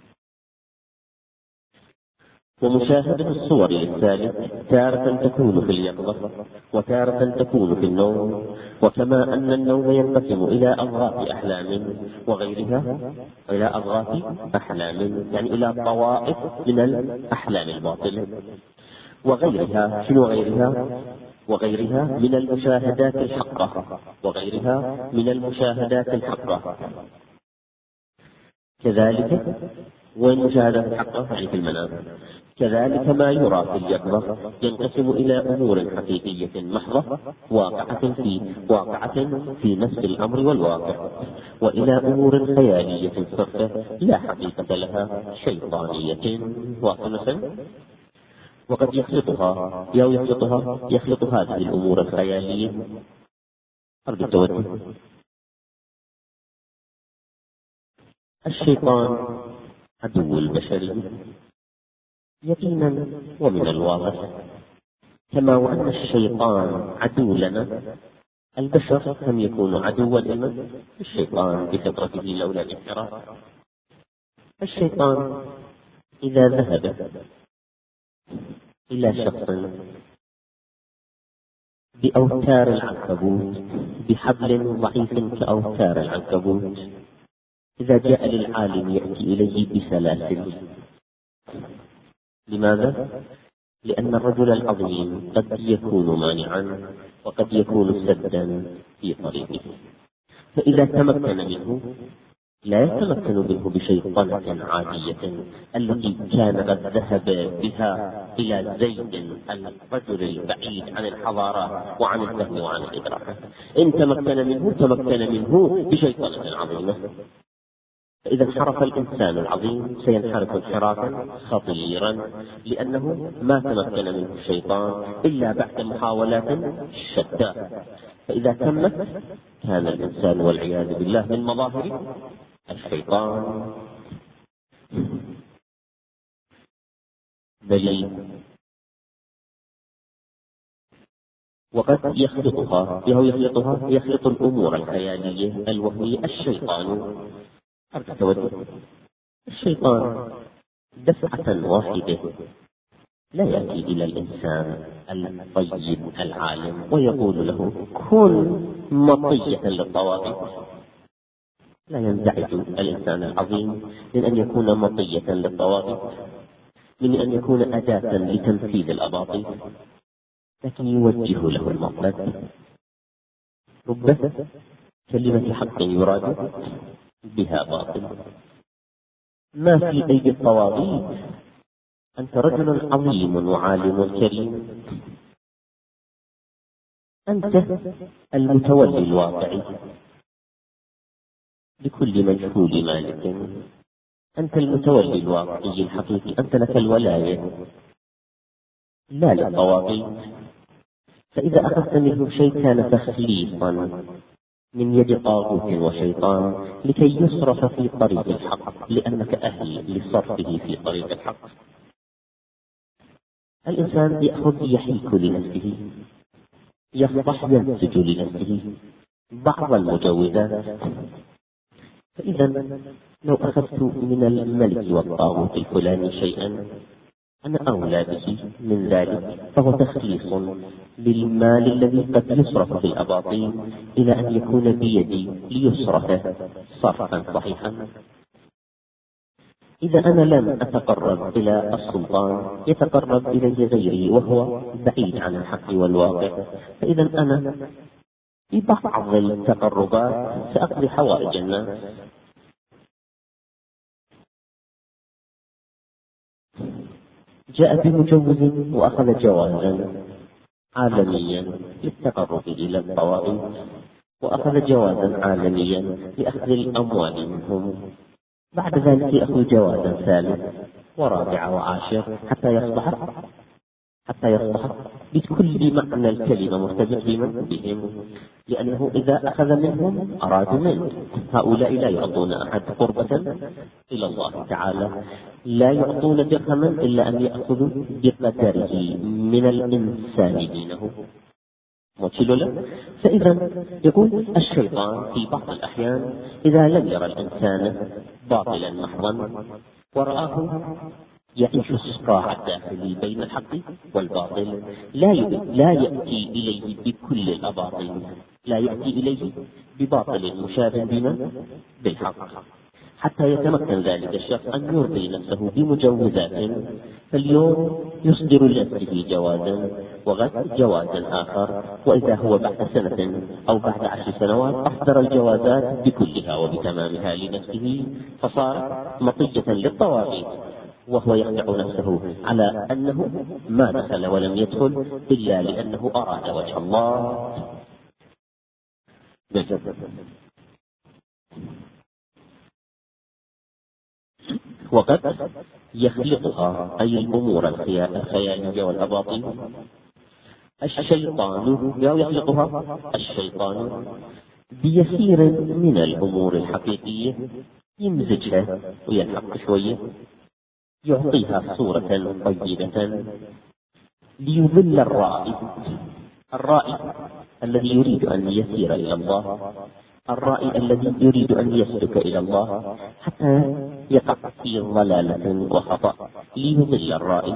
A: ومشاهدة الصور للثالث تارة تكون في اليقظة وتارة تكون في النوم، وكما أن النوم ينقسم إلى أضغاث أحلام وغيرها، إلى أضغاث أحلام يعني إلى طوائف من الأحلام الباطلة وغيرها. شنو غيرها؟ وغيرها من المشاهدات الحقة، وغيرها من المشاهدات الحقة كذلك. وين مشاهدات الحقة؟ يعني في المنام. كذلك ما يرى في اليقظة ينقسم إلى أمور حقيقية محضة واقعة في واقعة في نفس الأمر والواقع، وإلى أمور خيالية صرفة لا حقيقة لها شيطانية واصلة. وقد يخلطها أو يخلطها يخلط هذه الأمور الخيالية. أرجو التوجه. الشيطان عدو البشرية يقينا ومن الواضح، كما وأن الشيطان عدو لنا، البشر هم يكون عدوا لنا. الشيطان بفطرته لولا الانحراف. الشيطان إذا ذهب إلى شخص بأوتار العنكبوت، بحبل ضعيف كأوتار العنكبوت، إذا جاء للعالم يأتي إليه بسلاسل. لماذا؟ لأن الرجل العظيم قد يكون مانعا وقد يكون سدا في طريقه، فإذا تمكن منه لا يتمكن منه بشيطنة عادية التي كان قد ذهب بها إلى زيد الرجل البعيد عن الحضارات وعن الفهم وعن الإدراك. إن تمكن منه تمكن منه بشيطنة عظيمة. إذا انحرف الإنسان العظيم سينحرف انحرافا خطيرا، لأنه ما تمكن منه الشيطان إلا بعد محاولات شتى. فإذا تمت كان الإنسان والعياذ بالله من مظاهر الشيطان. دليل. وقد يخلطها أو يخلطها يخلط الأمور الخيالية الوهمية الشيطان. الشيطان دفعة واحدة لا يأتي إلى الإنسان الطيب العالم ويقول له كن مطية للطواغيت. لا ينزعج الإنسان العظيم من أن يكون مطية للطواغيت، من أن يكون أداة لتنفيذ الأباطيل، لكن يوجه له المطلب. رب كلمة حق يراد بها باطل. ما في أيدي الطواغيت. أنت رجل عظيم وعالم كريم، أنت المتولي الواقعي لكل مجهول مالك، أنت المتولي الواقعي الحقيقي، أنت لك الولاية لا للطواغيت. فإذا أخذت منه شيء كان تخليصا من يد طاغوت وشيطان لكي يصرف في طريق الحق، لأنك أهل لصرفه في طريق الحق. الإنسان يأخذ يحيك لنفسه، يصبح ينسج لنفسه بعض المجوزات. فإذا لو أخذت من الملك والطاغوت الفلاني شيئا أنا أولى به من ذلك، فهو تخليص للمال الذي قد يصرف في الأباطيل إلى أن يكون بيدي ليصرف صرفا صحيحا. إذا أنا لم أتقرب إلى السلطان يتقرب إليه غيري وهو بعيد عن الحق والواقع، فإذا أنا ببعض التقربات سأقضي حوائج الناس. جاء بمجوز وأخذ جوازا عالميا للتقرب إلى الطوائف، وأخذ جوازا عالميا لأخذ الأموال منهم، بعد ذلك يأخذ جوازا ثالث ورابع وعاشر حتى يصبح حتى يصبح بكل معنى الكلمة مرتبط بمن بهم، لأنه إذا أخذ منهم أرادوا منه. هؤلاء لا يعطون أحد قربة إلى الله تعالى، لا يعطون درهما إلا أن يأخذوا بقدره من الإنسان دينه. فإذا يقول الشيطان في بعض الأحيان إذا لم يرى الإنسان باطلا محضا ورآه يعيش الصراع الداخلي بين الحق والباطل، لا لا يأتي إليه بكل الأباطيل، لا يأتي إليه بباطل مشابه بما بالحق، حتى يتمكن ذلك الشخص أن يرضي نفسه بمجوزات، فاليوم يصدر لنفسه جوازا وغد جوازا آخر، وإذا هو بعد سنة أو بعد عشر سنوات أصدر الجوازات بكلها وبتمامها لنفسه، فصار مطية للطواغيت، وهو يخدع نفسه على أنه ما دخل ولم يدخل إلا لأنه أراد وجه الله. وقد يخلقها أي الأمور الخيالية والأباطيل الشيطان، يخلقها الشيطان بيسير من الأمور الحقيقية، يمزجها ويلحق شوية، يعطيها صورة طيبة ليذل الرائي الرائي الذي يريد أن يسير إلى الله، الرائي الذي يريد أن يسلك إلى الله، حتى يقع في ضلالة وخطأ ليذل الرائي.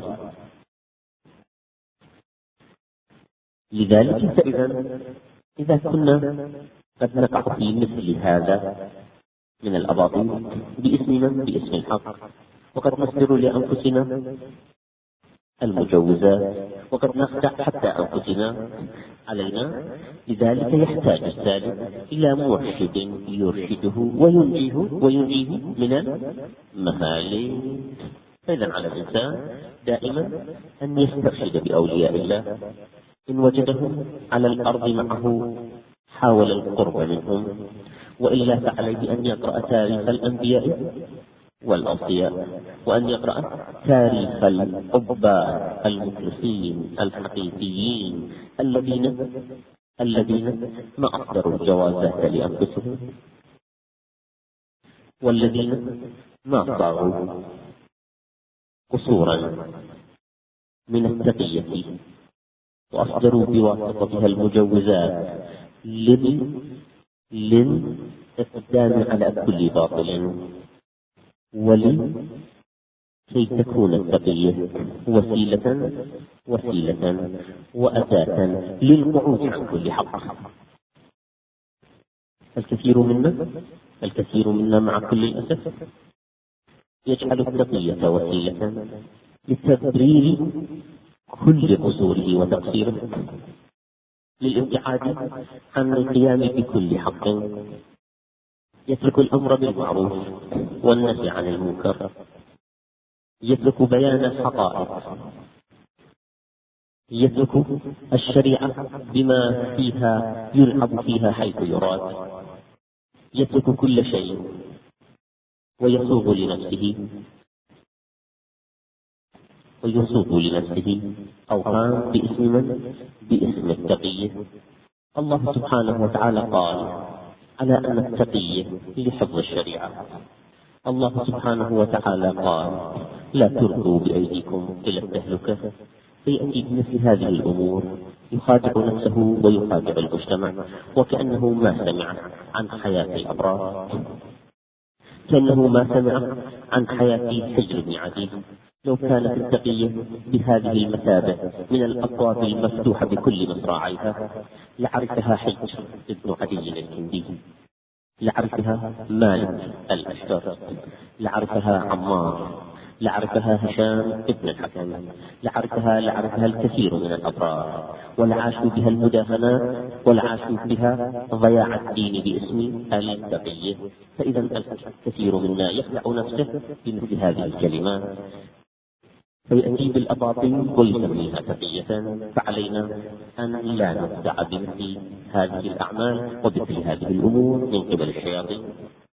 A: لذلك فإذا إذا كنا قد نقع في مثل هذا من الأباطيل باسمنا باسم الحق، وقد نصدر لأنفسنا المجوزات، وقد نخدع حتى أنفسنا علينا، لذلك يحتاج السالك إلى مرشد يرشده وينجيه وينجيه من المهالك. فإذا على الإنسان دائما أن يسترشد بأولياء الله، إن وجدهم على الأرض معه حاول القرب منهم، وإلا فعليه أن يقرأ تاريخ الأنبياء والأوصياء، وأن يقرأ تاريخ العباد المخلصين الحقيقيين الذين الذين ما أصدروا الجوازات لأنفسهم، والذين ما صاروا قصورا من التقية وأصدروا بواسطتها المجوزات للإقدام على كل باطل، ولكي تكون التقية وسيلة وسيلة وأداة للقعود عن كل حق. الكثير منا الكثير منا مع كل الأسف يجعل التقية وسيلة لتبرير كل قصوره وتقصيره، للابتعاد عن القيام بكل حق، يترك الأمر بالمعروف والنهي عن المنكر، يترك بيان الحقائق، يترك الشريعة بما فيها يلعب فيها حيث يراد، يترك كل شيء ويصوغ لنفسه ويصوغ لنفسه أوهام باسم من؟ باسم التقية. الله سبحانه وتعالى قال على أن التقية لحفظ الشريعة. الله سبحانه وتعالى قال لا تلقوا بأيديكم إلى التهلكة. فيأتي بمثل هذه الأمور يخادع نفسه ويخادع المجتمع، وكأنه ما سمع عن حياة الأبرار، كأنه ما سمع عن حياة حجر بن عدي، لو كانت التقية بهذه المثابة من الأبواب المفتوحة بكل مصراعيها لعرفها حجر ابن عدي الكندي، لعرفها مالك الأشتر، لعرفها عمار، لعرفها هشام ابن الحكم، لعرفها لعرفها الكثير من الأبرار، ولعاشوا بها المداهنات، ولعاشوا بها ضياع الدين باسم التقية. فإذا الكثير منا يخدع نفسه بمثل هذه الكلمات فيأتي بالأباطيل ويسميها تقية. فعلينا أن لا نخدع بمثل هذه الأعمال وبمثل هذه الأمور من قبل الشياطين.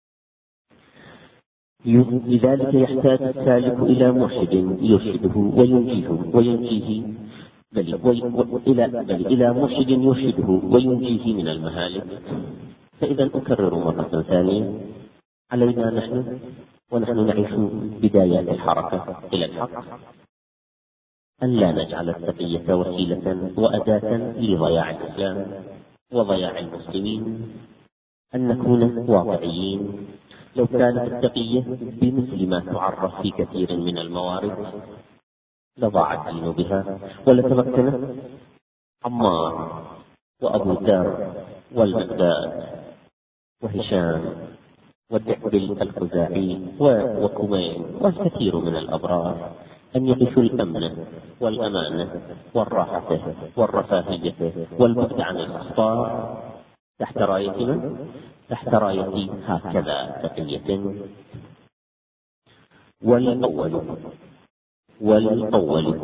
A: لذلك يحتاج السالك إلى مرشد يرشده وينجيه وينجيه بل, إلى, بل إلى مرشد يرشده وينجيه من المهالك. فإذا أكرر مرة ثانية، علينا نحن ونحن نعيش بدايات الحركة إلى الحق أن لا نجعل التقية وسيلة وأداة لضياع الإسلام وضياع المسلمين، أن نكون واقعيين. لو كانت التقية بمثل ما تعرف في كثير من الموارد لضاع الدين بها، ولتمكن عمار وأبو ذر والمقداد وهشام والدحبل الخزاعي وكمين والكثير من الأبرار أن يعيشوا الأمن والأمانة والراحة والرفاهية والبعد عن الأخطار تحت راية من؟ تحت راية هكذا تقية. والأول والأول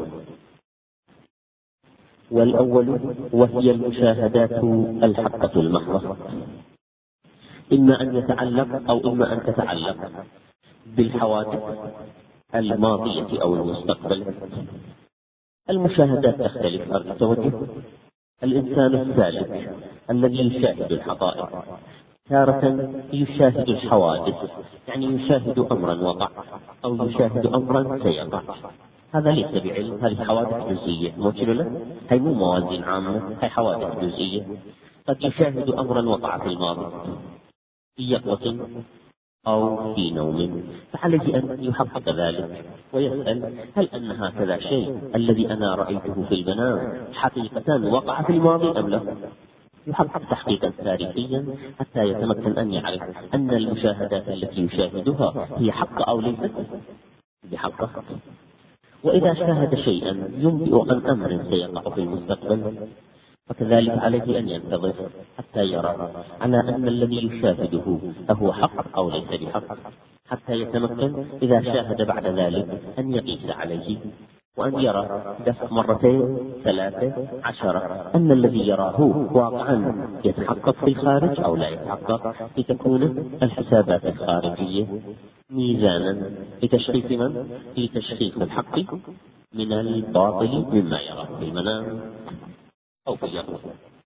A: والأول وهي المشاهدات الحقة المحضة، إما أن يتعلق أو إما أن تتعلق بالحوادث الماضية أو المستقبل. المشاهدات تختلف أرجو التوجه. الإنسان السالك الذي يشاهد الحقائق تارة يشاهد الحوادث، يعني يشاهد أمرا وقع أو يشاهد أمرا سيقع. هذا ليس بعلم، هذه حوادث جزئية موكل له، هي مو موازين عامة، هي حوادث جزئية. قد يشاهد أمرا وقع في الماضي في يقظة أو في نوم، فعليه أن يحقق ذلك ويسأل هل أن هكذا شيء الذي أنا رأيته في المنام حقيقة وقع في الماضي أم لا؟ يحقق تحقيقا تاريخيا حتى يتمكن أن يعرف أن المشاهدات التي يشاهدها هي حق أو ليست بحقه. وإذا شاهد شيئا ينبئ عن أمر سيقع في المستقبل فكذلك عليه أن ينتظر حتى يرى على أن الذي يشاهده أهو حق أو ليس بحق، حتى يتمكن إذا شاهد بعد ذلك أن يقيس عليه وأن يرى دفع مرتين ثلاثة عشرة أن الذي يراه واقعا يتحقق في الخارج أو لا يتحقق، لتكون الحسابات الخارجية ميزانا لتشخيص من؟ لتشخيص الحق من الباطل مما يراه في المنام أو في اليقظة.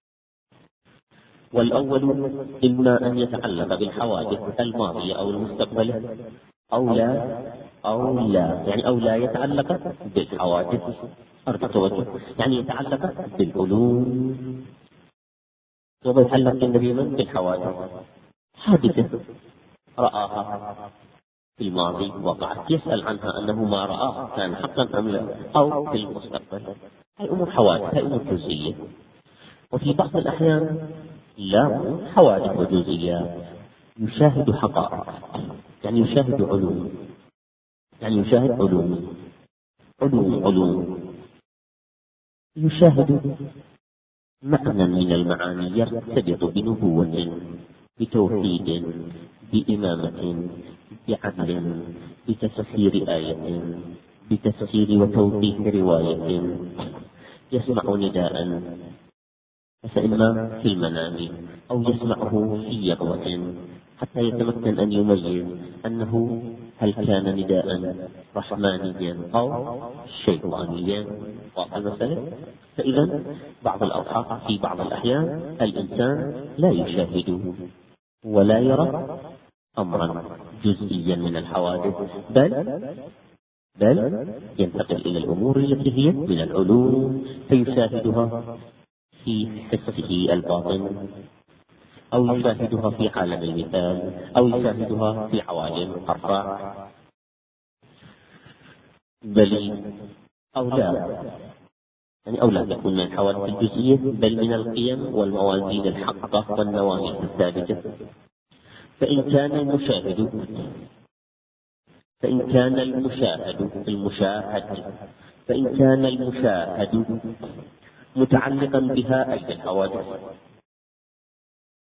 A: والأول إما أن يتعلق بالحوادث الماضية أو المستقبلة أو لا أو لا يعني أو لا يتعلق بالحوادث أرجو التوجه، يعني يتعلق بالعلوم. ويتعلق النبي من بالحوادث، حادثة رآها في الماضي وقعت يسأل عنها أنه ما رآها كان حقا أم لا، أو في المستقبل. هاي أمور حوادث، هاي أمور جزئية. وفي بعض الأحيان لا حوادث وجزئيات، يشاهد حقائق، يعني يشاهد علوم، يعني يشاهد علوم علوم علوم يشاهد معنى من المعاني يرتبط بنبوة بتوحيد بإمامة بعدل بتفسير آية بتفسير وتوضيح رواية. يسمع نداء فإما في المنام أو يسمعه في يقظة حتى يتمكن أن يميز أنه هل كان نداء رحمانيا أو شيطانيا. واضح المسألة؟ فإذا بعض الأوقات في بعض الأحيان الإنسان لا يشاهد ولا يرى أمرا جزئيا من الحوادث، بل بل ينتقل إلى الأمور التي هي من العلوم فيشاهدها في حسه الباطن أو يشاهدها في عالم المثال أو يشاهدها في عوالم أربع. بل أو لا، يعني أو لا تكون من الحوادث الجزئية، بل من القيم والموازين الحقة والنواهي الثابتة. فإن كان المشاهد فإن كان المشاهد المشاهد فإن كان المشاهد متعلقا بها أي بالحوادث